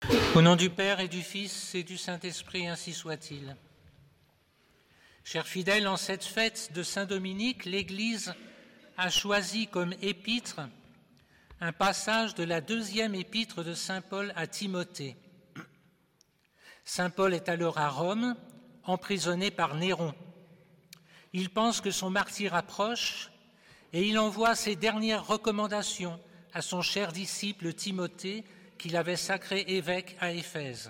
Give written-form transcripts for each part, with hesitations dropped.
Au nom du Père et du Fils et du Saint-Esprit, ainsi soit-il. Chers fidèles, en cette fête de Saint-Dominique, l'Église a choisi comme épître un passage de la deuxième épître de Saint Paul à Timothée. Saint Paul est alors à Rome, emprisonné par Néron. Il pense que son martyre approche et il envoie ses dernières recommandations à son cher disciple Timothée, qu'il avait sacré évêque à Éphèse.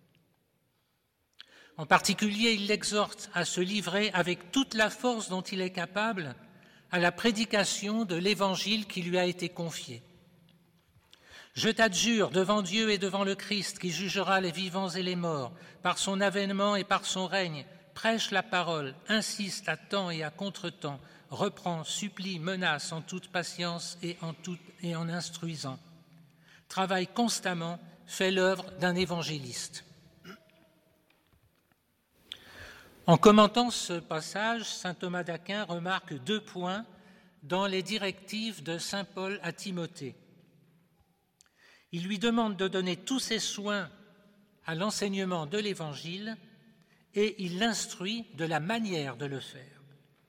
En particulier, il l'exhorte à se livrer avec toute la force dont il est capable à la prédication de l'Évangile qui lui a été confié. Je t'adjure devant Dieu et devant le Christ qui jugera les vivants et les morts, par son avènement et par son règne, prêche la parole, insiste à temps et à contre-temps, reprend, supplie, menace en toute patience et en instruisant. Travaille constamment, fait l'œuvre d'un évangéliste. En commentant ce passage, saint Thomas d'Aquin remarque 2 points dans les directives de saint Paul à Timothée. Il lui demande de donner tous ses soins à l'enseignement de l'Évangile et il l'instruit de la manière de le faire.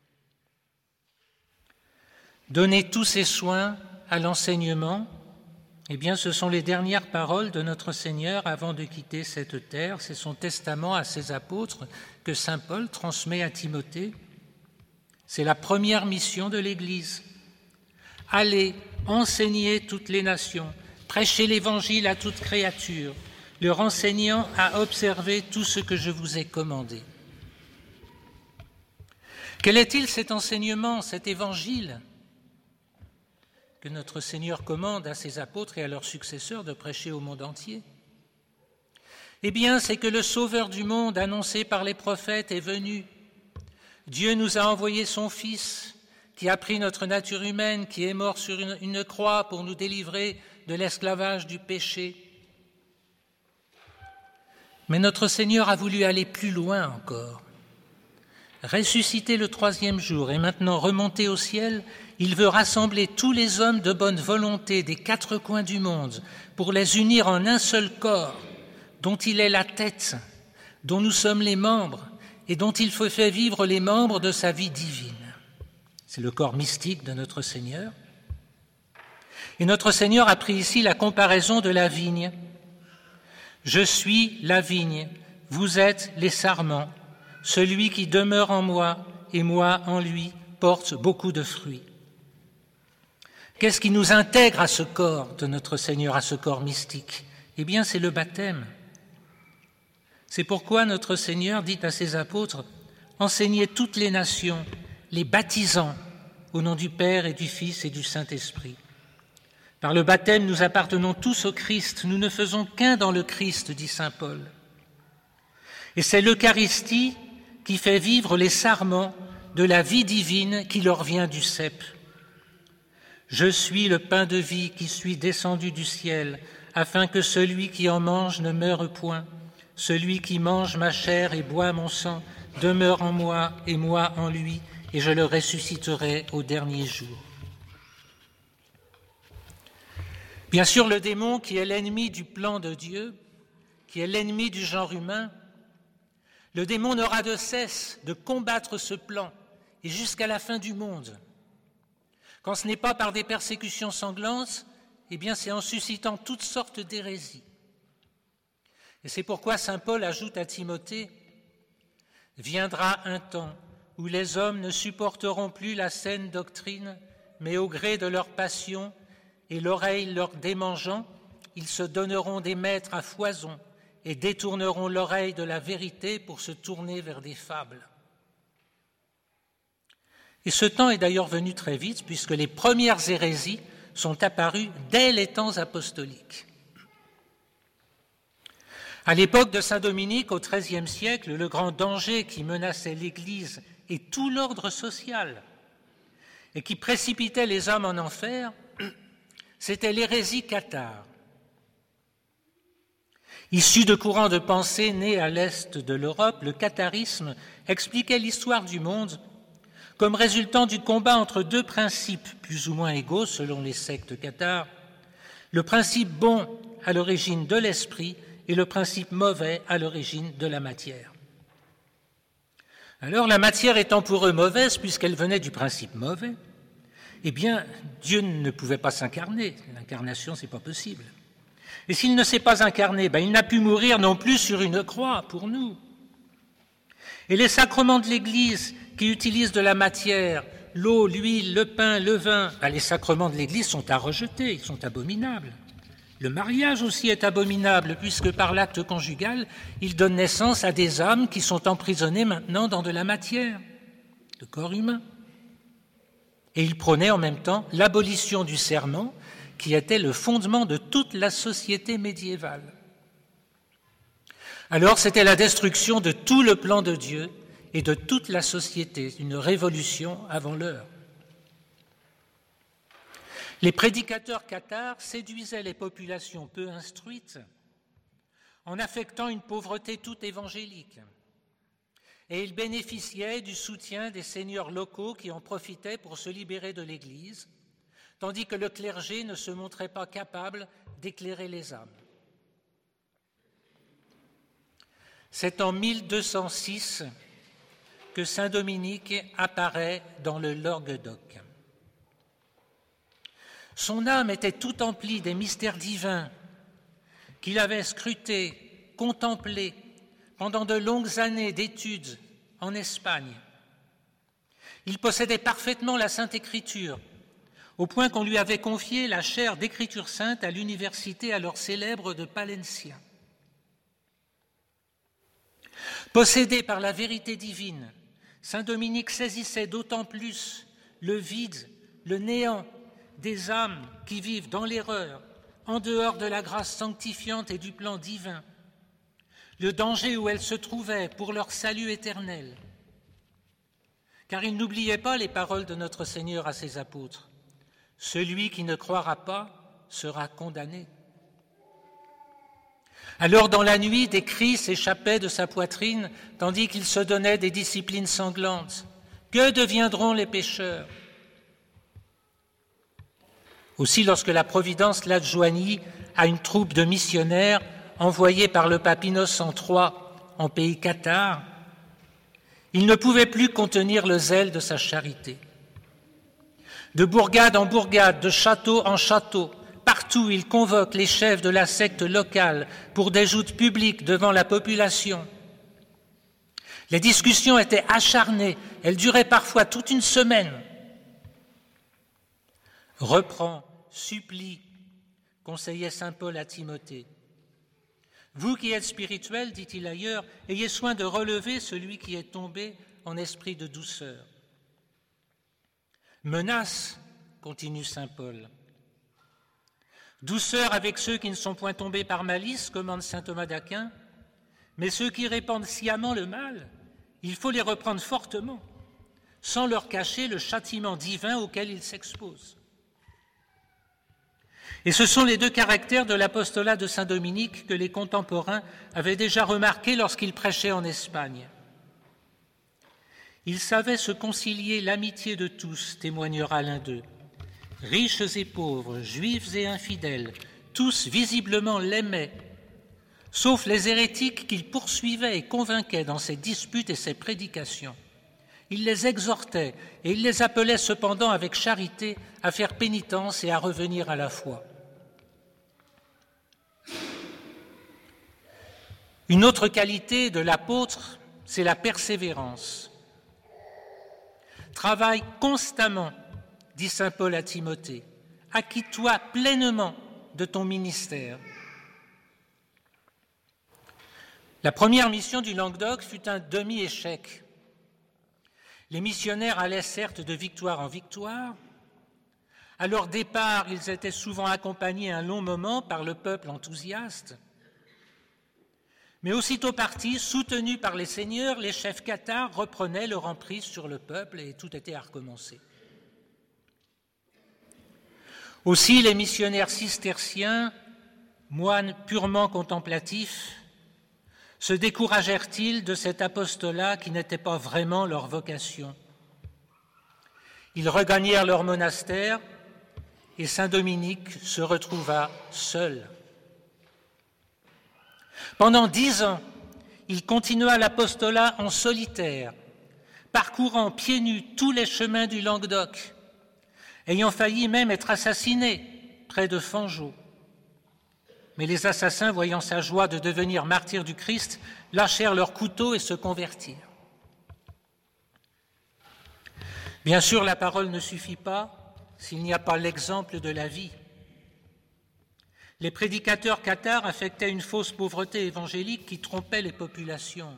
Donner tous ses soins à l'enseignement, eh bien, ce sont les dernières paroles de notre Seigneur avant de quitter cette terre. C'est son testament à ses apôtres que saint Paul transmet à Timothée. C'est la première mission de l'Église. Allez, enseigner toutes les nations, prêchez l'Évangile à toute créature, leur enseignant à observer tout ce que je vous ai commandé. Quel est-il cet enseignement, cet Évangile que notre Seigneur commande à ses apôtres et à leurs successeurs de prêcher au monde entier? Eh bien, c'est que le Sauveur du monde, annoncé par les prophètes, est venu. Dieu nous a envoyé son Fils, qui a pris notre nature humaine, qui est mort sur une croix pour nous délivrer de l'esclavage du péché. Mais notre Seigneur a voulu aller plus loin encore. Ressuscité le 3e jour et maintenant remonté au ciel, il veut rassembler tous les hommes de bonne volonté des 4 coins du monde pour les unir en un seul corps, dont il est la tête, dont nous sommes les membres et dont il fait vivre les membres de sa vie divine. C'est le corps mystique de notre Seigneur. Et notre Seigneur a pris ici la comparaison de la vigne. Je suis la vigne, vous êtes les sarments. Celui qui demeure en moi et moi en lui porte beaucoup de fruits. Qu'est-ce qui nous intègre à ce corps de notre Seigneur, à ce corps mystique? Eh bien, c'est le baptême. C'est pourquoi notre Seigneur dit à ses apôtres « Enseignez toutes les nations, les baptisant au nom du Père et du Fils et du Saint-Esprit. » Par le baptême, nous appartenons tous au Christ, nous ne faisons qu'un dans le Christ, dit saint Paul. Et c'est l'Eucharistie qui fait vivre les sarments de la vie divine qui leur vient du cep. Je suis le pain de vie qui suis descendu du ciel, afin que celui qui en mange ne meure point. Celui qui mange ma chair et boit mon sang demeure en moi et moi en lui, et je le ressusciterai au dernier jour. Bien sûr, le démon, qui est l'ennemi du plan de Dieu, qui est l'ennemi du genre humain, le démon n'aura de cesse de combattre ce plan, et jusqu'à la fin du monde. Quand ce n'est pas par des persécutions sanglantes, eh bien c'est en suscitant toutes sortes d'hérésies. Et c'est pourquoi saint Paul ajoute à Timothée « Viendra un temps où les hommes ne supporteront plus la saine doctrine, mais au gré de leur passion et l'oreille leur démangeant, ils se donneront des maîtres à foison et détourneront l'oreille de la vérité pour se tourner vers des fables. » Et ce temps est d'ailleurs venu très vite, puisque les premières hérésies sont apparues dès les temps apostoliques. À l'époque de saint Dominique, au XIIIe siècle, le grand danger qui menaçait l'Église et tout l'ordre social, et qui précipitait les hommes en enfer, c'était l'hérésie cathare. Issu de courants de pensée nés à l'est de l'Europe, le catharisme expliquait l'histoire du monde comme résultant du combat entre 2 principes plus ou moins égaux selon les sectes cathares, le principe bon à l'origine de l'esprit et le principe mauvais à l'origine de la matière. Alors, la matière étant pour eux mauvaise, puisqu'elle venait du principe mauvais, eh bien, Dieu ne pouvait pas s'incarner. L'incarnation, c'est pas possible. Et s'il ne s'est pas incarné, il n'a pu mourir non plus sur une croix pour nous. Et les sacrements de l'Église qui utilisent de la matière, l'eau, l'huile, le pain, le vin, les sacrements de l'Église sont à rejeter, ils sont abominables. Le mariage aussi est abominable, puisque par l'acte conjugal, il donne naissance à des âmes qui sont emprisonnées maintenant dans de la matière, de corps humain. Et il prônait en même temps l'abolition du serment, qui était le fondement de toute la société médiévale. Alors c'était la destruction de tout le plan de Dieu et de toute la société, une révolution avant l'heure. Les prédicateurs cathares séduisaient les populations peu instruites en affectant une pauvreté toute évangélique. Et ils bénéficiaient du soutien des seigneurs locaux qui en profitaient pour se libérer de l'Église, tandis que le clergé ne se montrait pas capable d'éclairer les âmes. C'est en 1206 que saint Dominique apparaît dans le Languedoc. Son âme était tout emplie des mystères divins qu'il avait scrutés, contemplés pendant de longues années d'études en Espagne. Il possédait parfaitement la Sainte Écriture, au point qu'on lui avait confié la chaire d'écriture sainte à l'université alors célèbre de Palencia. Possédé par la vérité divine, saint Dominique saisissait d'autant plus le vide, le néant des âmes qui vivent dans l'erreur, en dehors de la grâce sanctifiante et du plan divin, le danger où elles se trouvaient pour leur salut éternel. Car il n'oubliait pas les paroles de notre Seigneur à ses apôtres. Celui qui ne croira pas sera condamné. Alors dans la nuit, des cris s'échappaient de sa poitrine, tandis qu'il se donnait des disciplines sanglantes. Que deviendront les pécheurs ? Aussi, lorsque la Providence l'adjoignit à une troupe de missionnaires envoyés par le pape Innocent III en pays cathare, il ne pouvait plus contenir le zèle de sa charité. De bourgade en bourgade, de château en château, partout il convoque les chefs de la secte locale pour des joutes publiques devant la population. Les discussions étaient acharnées, elles duraient parfois toute une semaine. Reprends, supplie, conseillait saint Paul à Timothée. Vous qui êtes spirituel, dit-il ailleurs, ayez soin de relever celui qui est tombé en esprit de douceur. Menace, continue saint Paul. Douceur avec ceux qui ne sont point tombés par malice, commande saint Thomas d'Aquin, mais ceux qui répandent sciemment le mal, il faut les reprendre fortement, sans leur cacher le châtiment divin auquel ils s'exposent. Et ce sont les deux caractères de l'apostolat de saint Dominique que les contemporains avaient déjà remarqués lorsqu'il prêchait en Espagne. Il savait se concilier l'amitié de tous, témoignera l'un d'eux. Riches et pauvres, juifs et infidèles, tous visiblement l'aimaient, sauf les hérétiques qu'il poursuivait et convainquait dans ses disputes et ses prédications. Il les exhortait et il les appelait cependant avec charité à faire pénitence et à revenir à la foi. Une autre qualité de l'apôtre, c'est la persévérance. Travaille constamment, dit saint Paul à Timothée, acquitte-toi pleinement de ton ministère. La première mission du Languedoc fut un demi-échec. Les missionnaires allaient certes de victoire en victoire. À leur départ, ils étaient souvent accompagnés un long moment par le peuple enthousiaste. Mais aussitôt partis, soutenus par les seigneurs, les chefs cathares reprenaient leur emprise sur le peuple et tout était à recommencer. Aussi, les missionnaires cisterciens, moines purement contemplatifs, se découragèrent-ils de cet apostolat qui n'était pas vraiment leur vocation. Ils regagnèrent leur monastère et saint Dominique se retrouva seul. Pendant 10 ans, il continua l'apostolat en solitaire, parcourant pieds nus tous les chemins du Languedoc, ayant failli même être assassiné près de Fangeau. Mais les assassins, voyant sa joie de devenir martyr du Christ, lâchèrent leurs couteaux et se convertirent. Bien sûr, la parole ne suffit pas s'il n'y a pas l'exemple de la vie. Les prédicateurs cathares affectaient une fausse pauvreté évangélique qui trompait les populations.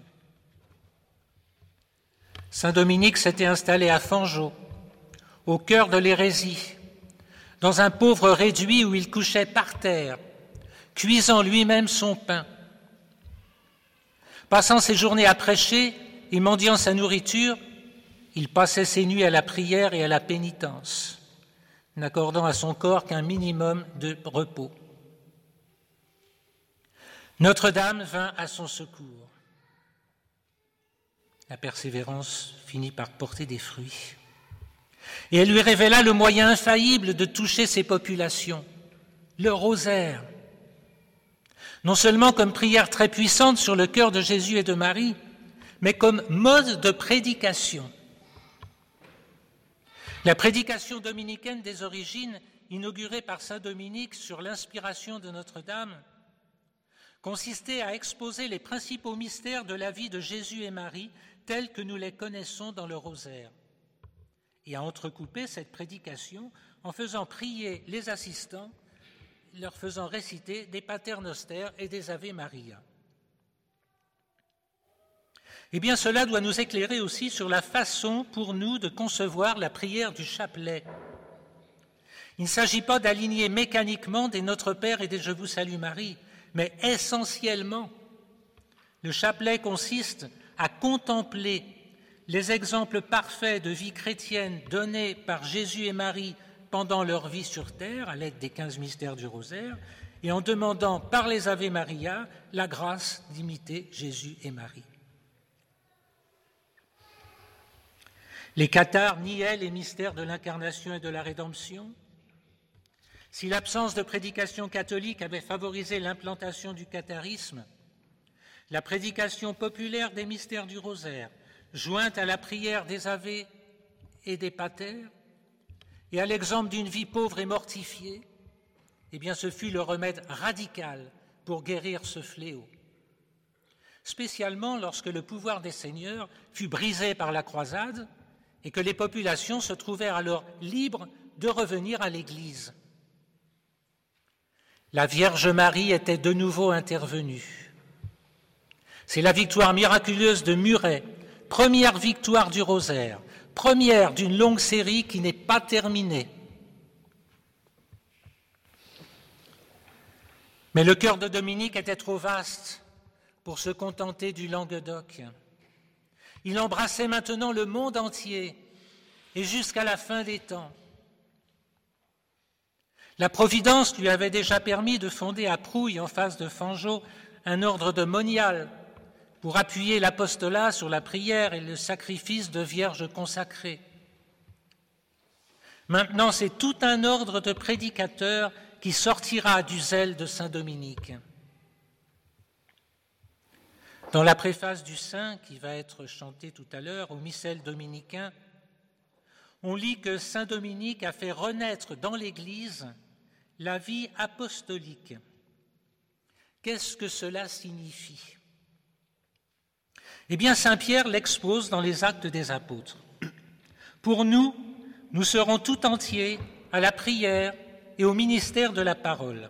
Saint Dominique s'était installé à Fangeau, au cœur de l'hérésie, dans un pauvre réduit où il couchait par terre, cuisant lui-même son pain. Passant ses journées à prêcher et mendiant sa nourriture, il passait ses nuits à la prière et à la pénitence, n'accordant à son corps qu'un minimum de repos. Notre-Dame vint à son secours. La persévérance finit par porter des fruits. Et elle lui révéla le moyen infaillible de toucher ces populations, le rosaire. Non seulement comme prière très puissante sur le cœur de Jésus et de Marie, mais comme mode de prédication. La prédication dominicaine des origines, inaugurée par saint Dominique sur l'inspiration de Notre-Dame, consistait à exposer les principaux mystères de la vie de Jésus et Marie tels que nous les connaissons dans le rosaire, et à entrecouper cette prédication en faisant prier les assistants, leur faisant réciter des paternosters et des Ave Maria. Eh bien, cela doit nous éclairer aussi sur la façon pour nous de concevoir la prière du chapelet. Il ne s'agit pas d'aligner mécaniquement des Notre Père et des Je vous salue Marie, mais essentiellement, le chapelet consiste à contempler les exemples parfaits de vie chrétienne donnés par Jésus et Marie pendant leur vie sur terre, à l'aide des 15 mystères du rosaire, et en demandant par les Ave Maria la grâce d'imiter Jésus et Marie. Les cathares niaient les mystères de l'incarnation et de la rédemption. Si l'absence de prédication catholique avait favorisé l'implantation du catharisme, la prédication populaire des mystères du rosaire, jointe à la prière des Ave et des Pater, et à l'exemple d'une vie pauvre et mortifiée, eh bien ce fut le remède radical pour guérir ce fléau. Spécialement lorsque le pouvoir des seigneurs fut brisé par la croisade et que les populations se trouvèrent alors libres de revenir à l'Église. La Vierge Marie était de nouveau intervenue. C'est la victoire miraculeuse de Muret, première victoire du rosaire, première d'une longue série qui n'est pas terminée. Mais le cœur de Dominique était trop vaste pour se contenter du Languedoc. Il embrassait maintenant le monde entier et jusqu'à la fin des temps. La Providence lui avait déjà permis de fonder à Prouille, en face de Fangeau, un ordre de moniales pour appuyer l'apostolat sur la prière et le sacrifice de vierges consacrées. Maintenant, c'est tout un ordre de prédicateurs qui sortira du zèle de saint Dominique. Dans la préface du saint, qui va être chantée tout à l'heure, au missel dominicain, on lit que saint Dominique a fait renaître dans l'Église la vie apostolique. Qu'est-ce que cela signifie ? Eh bien, saint Pierre l'expose dans les Actes des Apôtres. Pour nous, nous serons tout entiers à la prière et au ministère de la parole.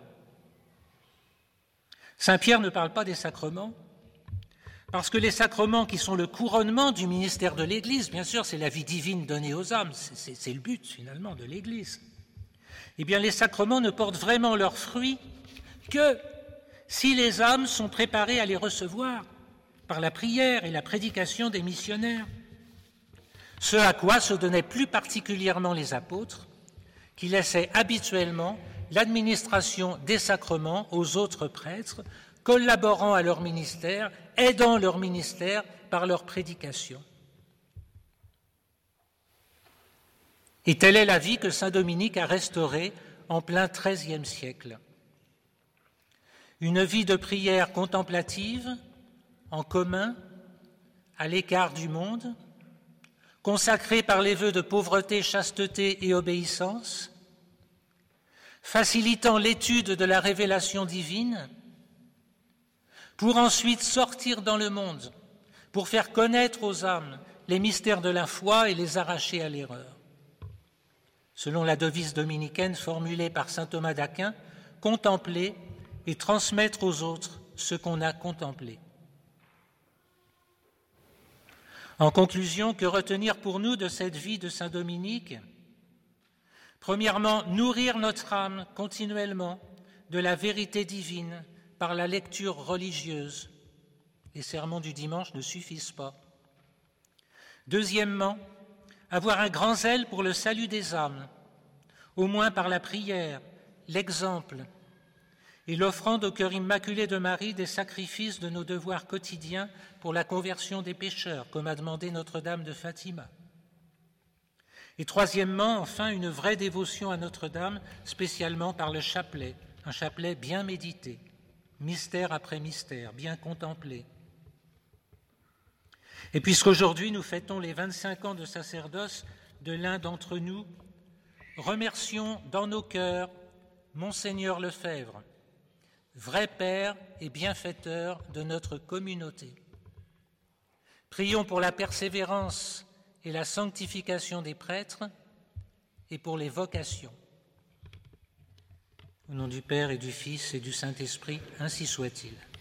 Saint Pierre ne parle pas des sacrements, parce que les sacrements qui sont le couronnement du ministère de l'Église, bien sûr, c'est la vie divine donnée aux âmes, c'est le but finalement de l'Église. Eh bien, les sacrements ne portent vraiment leurs fruits que si les âmes sont préparées à les recevoir par la prière et la prédication des missionnaires. Ce à quoi se donnaient plus particulièrement les apôtres, qui laissaient habituellement l'administration des sacrements aux autres prêtres, collaborant à leur ministère, aidant leur ministère par leur prédication. Et telle est la vie que saint Dominique a restaurée en plein XIIIe siècle. Une vie de prière contemplative, en commun, à l'écart du monde, consacrée par les vœux de pauvreté, chasteté et obéissance, facilitant l'étude de la révélation divine, pour ensuite sortir dans le monde, pour faire connaître aux âmes les mystères de la foi et les arracher à l'erreur. Selon la devise dominicaine formulée par saint Thomas d'Aquin, contempler et transmettre aux autres ce qu'on a contemplé. En conclusion, que retenir pour nous de cette vie de saint Dominique ? Premièrement, nourrir notre âme continuellement de la vérité divine par la lecture religieuse. Les sermons du dimanche ne suffisent pas. Deuxièmement, avoir un grand zèle pour le salut des âmes, au moins par la prière, l'exemple et l'offrande au cœur immaculé de Marie des sacrifices de nos devoirs quotidiens pour la conversion des pécheurs, comme a demandé Notre-Dame de Fatima. Et troisièmement, enfin, une vraie dévotion à Notre-Dame, spécialement par le chapelet, un chapelet bien médité, mystère après mystère, bien contemplé. Et puisqu'aujourd'hui nous fêtons les 25 ans de sacerdoce de l'un d'entre nous, remercions dans nos cœurs Monseigneur Lefebvre, vrai père et bienfaiteur de notre communauté. Prions pour la persévérance et la sanctification des prêtres et pour les vocations. Au nom du Père et du Fils et du Saint-Esprit, ainsi soit-il.